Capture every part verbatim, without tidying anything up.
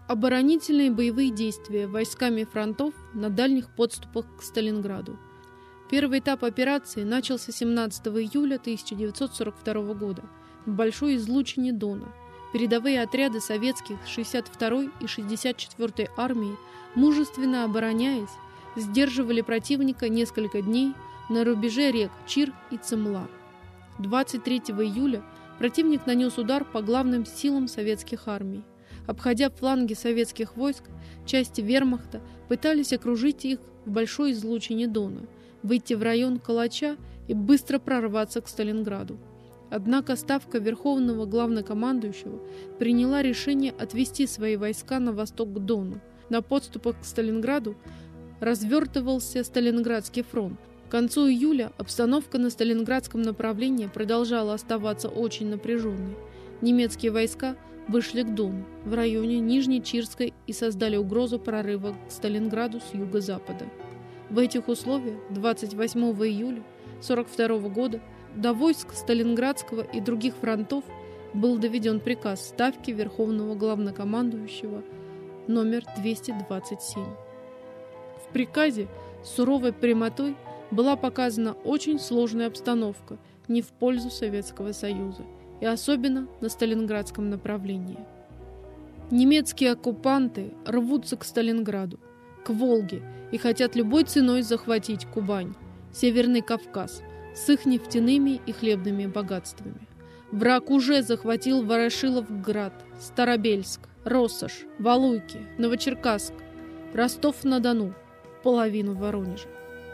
Оборонительные боевые действия войсками фронтов на дальних подступах к Сталинграду. Первый этап операции начался семнадцатого июля тысяча девятьсот сорок второго года в большой излучине Дона. Передовые отряды советских шестьдесят второй и шестьдесят четвёртой армии, мужественно обороняясь, сдерживали противника несколько дней на рубеже рек Чир и Цымла. двадцать третьего июля противник нанес удар по главным силам советских армий. Обходя фланги советских войск, части вермахта пытались окружить их в большой излучине Дона, выйти в район Калача и быстро прорваться к Сталинграду. Однако Ставка Верховного Главнокомандующего приняла решение отвести свои войска на восток к Дону. На подступах к Сталинграду развертывался Сталинградский фронт. К концу июля обстановка на Сталинградском направлении продолжала оставаться очень напряженной. Немецкие войска вышли к Дону в районе Нижнечирской и создали угрозу прорыва к Сталинграду с юго-запада. В этих условиях двадцать восьмого июля сорок второго года до войск Сталинградского и других фронтов был доведен приказ Ставки Верховного Главнокомандующего номер двести двадцать семь. В приказе с суровой прямотой была показана очень сложная обстановка не в пользу Советского Союза, и особенно на Сталинградском направлении. Немецкие оккупанты рвутся к Сталинграду, к Волге и хотят любой ценой захватить Кубань, Северный Кавказ с их нефтяными и хлебными богатствами. Враг уже захватил Ворошиловград, Старобельск, Россошь, Валуйки, Новочеркасск, Ростов-на-Дону, половину Воронежа.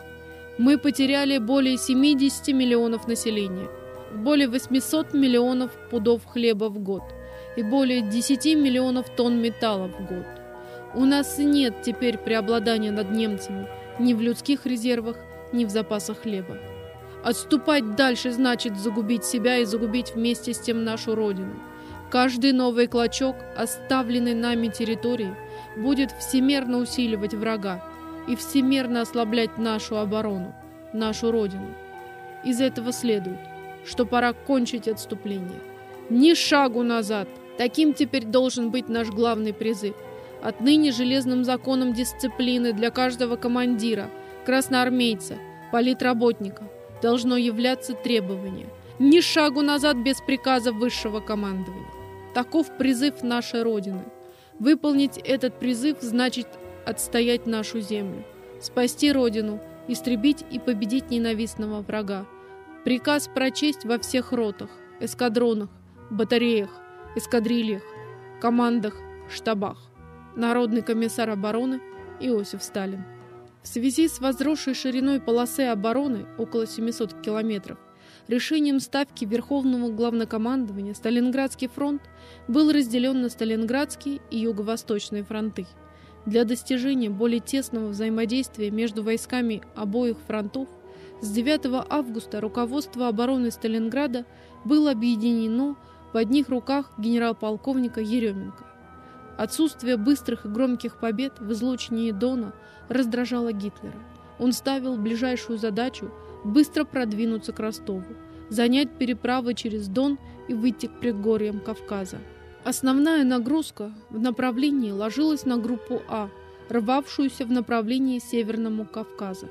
Мы потеряли более семидесяти миллионов населения, более восьмисот миллионов пудов хлеба в год и более десяти миллионов тонн металла в год. У нас нет теперь преобладания над немцами ни в людских резервах, ни в запасах хлеба. Отступать дальше значит загубить себя и загубить вместе с тем нашу родину. Каждый новый клочок оставленной нами территории будет всемерно усиливать врага и всемерно ослаблять нашу оборону, нашу родину. Из этого следует, что пора кончить отступление. Ни шагу назад! Таким теперь должен быть наш главный призыв. Отныне железным законом дисциплины для каждого командира, красноармейца, политработника должно являться требование. Ни шагу назад без приказа высшего командования. Таков призыв нашей Родины. Выполнить этот призыв значит отстоять нашу землю, спасти Родину, истребить и победить ненавистного врага. Приказ прочесть во всех ротах, эскадронах, батареях, эскадрильях, командах, штабах. Народный комиссар обороны Иосиф Сталин. В связи с возросшей шириной полосы обороны около семисот километров, решением Ставки Верховного Главнокомандования Сталинградский фронт был разделен на Сталинградские и Юго-Восточные фронты. Для достижения более тесного взаимодействия между войсками обоих фронтов с девятого августа руководство обороны Сталинграда было объединено в одних руках генерал-полковника Еременко. Отсутствие быстрых и громких побед в излучине Дона раздражало Гитлера. Он ставил ближайшую задачу быстро продвинуться к Ростову, занять переправы через Дон и выйти к предгорьям Кавказа. Основная нагрузка в направлении ложилась на группу А, рвавшуюся в направлении Северному Кавказа.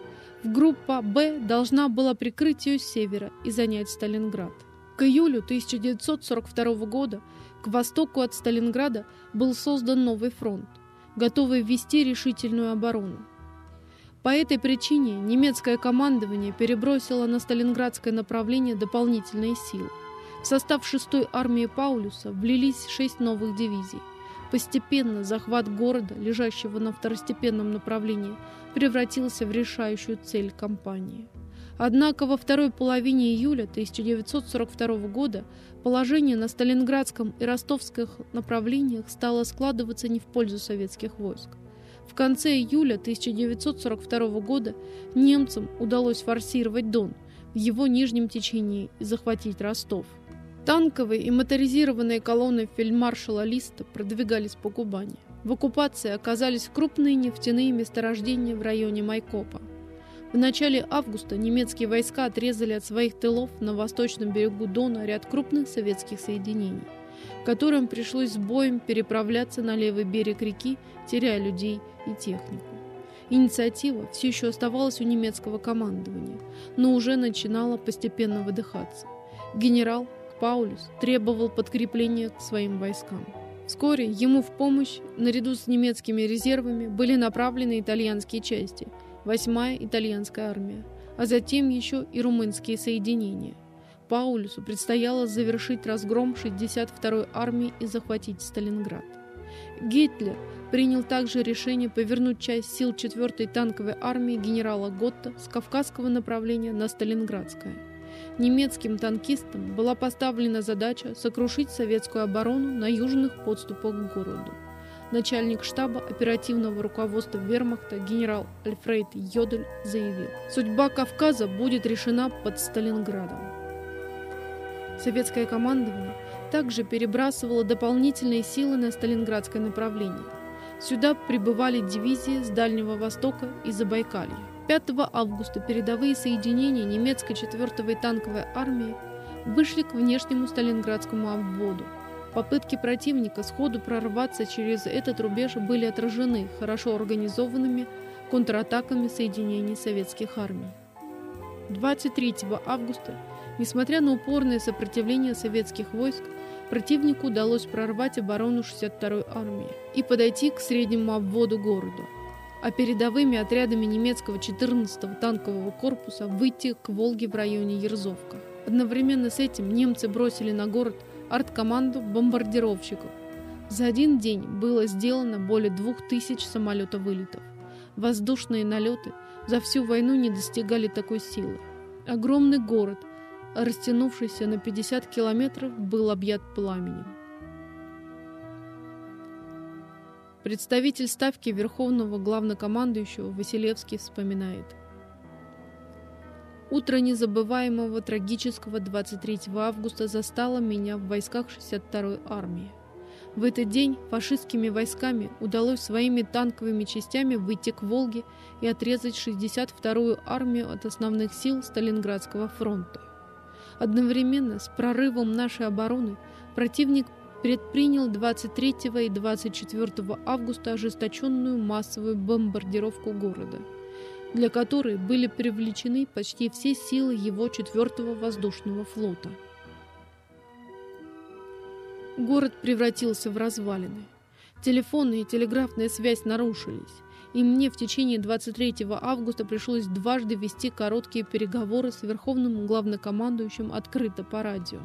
Группа Б должна была прикрыть ее с севера и занять Сталинград. К июлю тысяча девятьсот сорок второго года к востоку от Сталинграда был создан новый фронт, готовый ввести решительную оборону. По этой причине немецкое командование перебросило на Сталинградское направление дополнительные силы. В состав шестой армии Паулюса влились шесть новых дивизий. Постепенно захват города, лежащего на второстепенном направлении, превратился в решающую цель кампании. Однако во второй половине июля тысяча девятьсот сорок второго года положение на Сталинградском и Ростовских направлениях стало складываться не в пользу советских войск. В конце июля тысяча девятьсот сорок второго года немцам удалось форсировать Дон в его нижнем течении и захватить Ростов. Танковые и моторизированные колонны фельдмаршала Листа продвигались по Кубани. В оккупации оказались крупные нефтяные месторождения в районе Майкопа. В начале августа немецкие войска отрезали от своих тылов на восточном берегу Дона ряд крупных советских соединений. которым пришлось с боем переправляться на левый берег реки, теряя людей и технику. Инициатива все еще оставалась у немецкого командования, но уже начинала постепенно выдыхаться. Генерал Паулюс требовал подкрепления к своим войскам. Вскоре ему в помощь, наряду с немецкими резервами, были направлены итальянские части, восьмая итальянская армия, а затем еще и румынские соединения. Паулюсу предстояло завершить разгром шестьдесят второй армии и захватить Сталинград. Гитлер принял также решение повернуть часть сил четвертой танковой армии генерала Готта с Кавказского направления на Сталинградское. Немецким танкистам была поставлена задача сокрушить советскую оборону на южных подступах к городу. Начальник штаба оперативного руководства вермахта генерал Альфред Йодель заявил: «Судьба Кавказа будет решена под Сталинградом». Советское командование также перебрасывало дополнительные силы на Сталинградское направление. Сюда прибывали дивизии с Дальнего Востока и Забайкалья. пятого августа передовые соединения немецкой четвертой танковой армии вышли к внешнему Сталинградскому обводу. Попытки противника сходу прорваться через этот рубеж были отражены хорошо организованными контратаками соединений советских армий. двадцать третьего августа, несмотря на упорное сопротивление советских войск, противнику удалось прорвать оборону шестьдесят второй армии и подойти к среднему обводу города, а передовыми отрядами немецкого четырнадцатого танкового корпуса выйти к Волге в районе Ерзовка. Одновременно с этим немцы бросили на город арткоманду бомбардировщиков. За один день было сделано более двух тысяч самолетовылетов. Воздушные налеты за всю войну не достигали такой силы. Огромный город, растянувшийся на пятьдесят километров, был объят пламенем. Представитель ставки Верховного Главнокомандующего Василевский вспоминает: «Утро незабываемого трагического двадцать третьего августа застало меня в войсках шестьдесят второй армии. В этот день фашистскими войсками удалось своими танковыми частями выйти к Волге и отрезать шестьдесят вторую армию от основных сил Сталинградского фронта. Одновременно с прорывом нашей обороны противник предпринял двадцать третьего и двадцать четвёртого августа ожесточенную массовую бомбардировку города, для которой были привлечены почти все силы его четвёртого воздушного флота. Город превратился в развалины. Телефонная и телеграфная связь нарушились, и мне в течение двадцать третьего августа пришлось дважды вести короткие переговоры с Верховным Главнокомандующим открыто по радио.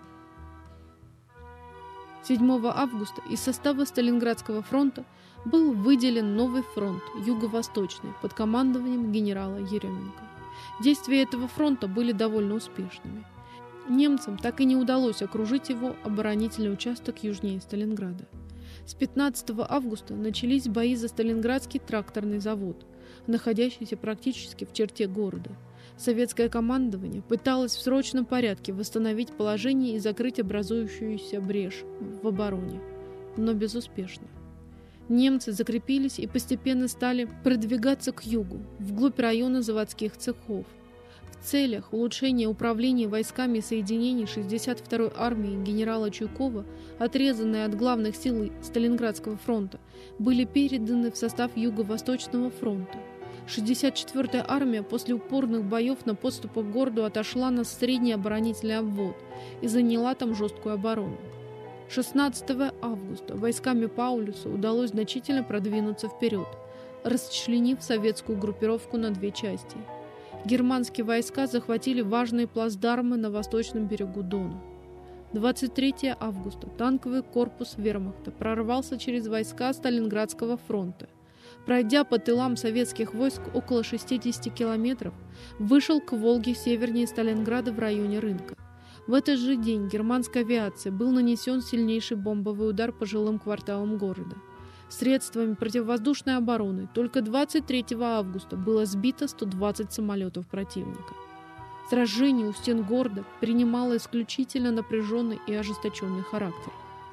седьмого августа из состава Сталинградского фронта был выделен новый фронт, юго-восточный, под командованием генерала Еременко. Действия этого фронта были довольно успешными. Немцам так и не удалось окружить его оборонительный участок южнее Сталинграда. С пятнадцатого августа начались бои за Сталинградский тракторный завод, находящийся практически в черте города. Советское командование пыталось в срочном порядке восстановить положение и закрыть образующуюся брешь в обороне, но безуспешно. Немцы закрепились и постепенно стали продвигаться к югу, вглубь района заводских цехов. В целях улучшения управления войсками соединений шестьдесят второй армии генерала Чуйкова, отрезанные от главных сил Сталинградского фронта, были переданы в состав Юго-Восточного фронта. шестьдесят четвёртая армия после упорных боев на подступах к городу отошла на средний оборонительный обвод и заняла там жесткую оборону. шестнадцатого августа войсками Паулюса удалось значительно продвинуться вперед, расчленив советскую группировку на две части. Германские войска захватили важные плацдармы на восточном берегу Дона. двадцать третьего августа танковый корпус вермахта прорвался через войска Сталинградского фронта. Пройдя по тылам советских войск около шестидесяти километров, вышел к Волге севернее Сталинграда в районе рынка. В этот же день германской авиации был нанесен сильнейший бомбовый удар по жилым кварталам города. Средствами противовоздушной обороны только двадцать третьего августа было сбито сто двадцать самолетов противника. Сражение у стен города принимало исключительно напряженный и ожесточенный характер.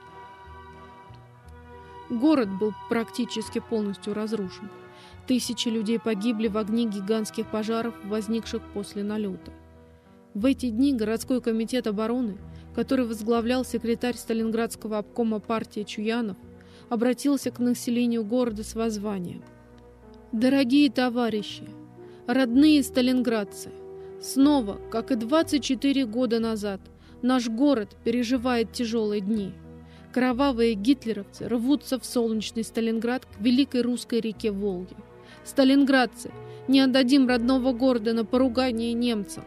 Город был практически полностью разрушен. Тысячи людей погибли в огне гигантских пожаров, возникших после налета. В эти дни городской комитет обороны который возглавлял секретарь Сталинградского обкома партии Чуянов, обратился к населению города с воззванием. «Дорогие товарищи, родные сталинградцы, снова, как и двадцать четыре года назад, наш город переживает тяжелые дни. Кровавые гитлеровцы рвутся в солнечный Сталинград к великой русской реке Волге. Сталинградцы, не отдадим родного города на поругание немцам.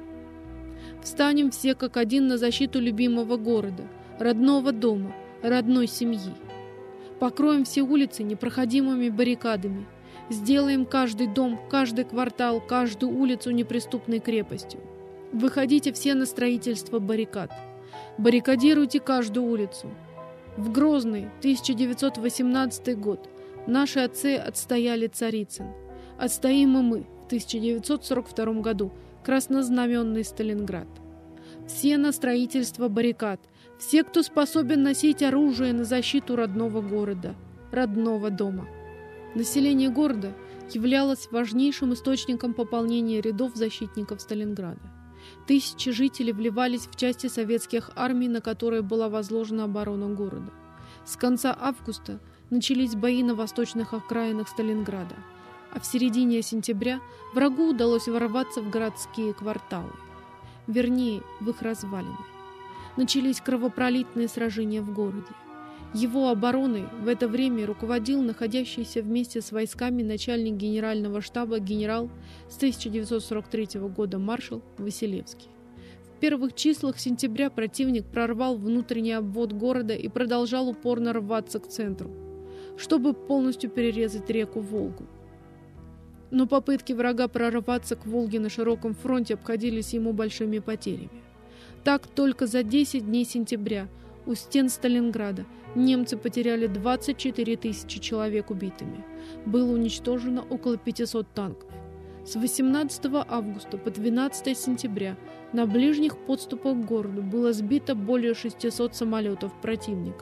Встанем все как один на защиту любимого города, родного дома, родной семьи. Покроем все улицы непроходимыми баррикадами. Сделаем каждый дом, каждый квартал, каждую улицу неприступной крепостью. Выходите все на строительство баррикад. Баррикадируйте каждую улицу. В Грозный тысяча девятьсот восемнадцатый год наши отцы отстояли Царицын. Отстоим и мы в тысяча девятьсот сорок втором году краснознаменный Сталинград. Все на строительство баррикад, все, кто способен носить оружие на защиту родного города, родного дома. Население города являлось важнейшим источником пополнения рядов защитников Сталинграда. Тысячи жителей вливались в части советских армий, на которые была возложена оборона города. С конца августа начались бои на восточных окраинах Сталинграда, а в середине сентября врагу удалось ворваться в городские кварталы, вернее, в их развалины. Начались кровопролитные сражения в городе. Его обороной в это время руководил находящийся вместе с войсками начальник генерального штаба генерал с тысяча девятьсот сорок третьего года маршал Василевский. В первых числах сентября противник прорвал внутренний обвод города и продолжал упорно рваться к центру, чтобы полностью перерезать реку Волгу. Но попытки врага прорваться к Волге на широком фронте обходились ему большими потерями. Так, только за десять дней сентября у стен Сталинграда немцы потеряли двадцать четыре тысячи человек убитыми. Было уничтожено около пятисот танков. С восемнадцатого августа по двенадцатое сентября на ближних подступах к городу было сбито более шестисот самолетов противника.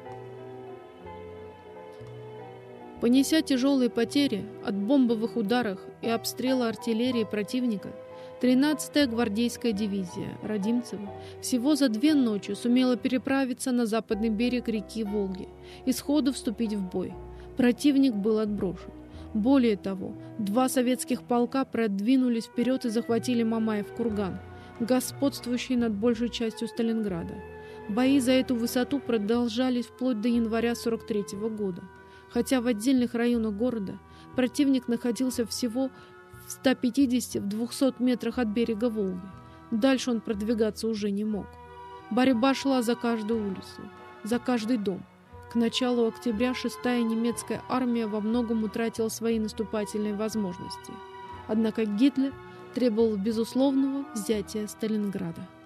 Понеся тяжелые потери от бомбовых ударов и обстрела артиллерии противника, тринадцатая гвардейская дивизия Родимцева всего за две ночи сумела переправиться на западный берег реки Волги и сходу вступить в бой. Противник был отброшен. Более того, два советских полка продвинулись вперед и захватили Мамаев курган, господствующий над большей частью Сталинграда. Бои за эту высоту продолжались вплоть до января сорок третьего года. Хотя в отдельных районах города противник находился всего в ста пятидесяти - двухстах метрах от берега Волги. Дальше он продвигаться уже не мог. Борьба шла за каждую улицу, за каждый дом. К началу октября шестая немецкая армия во многом утратила свои наступательные возможности. Однако Гитлер требовал безусловного взятия Сталинграда.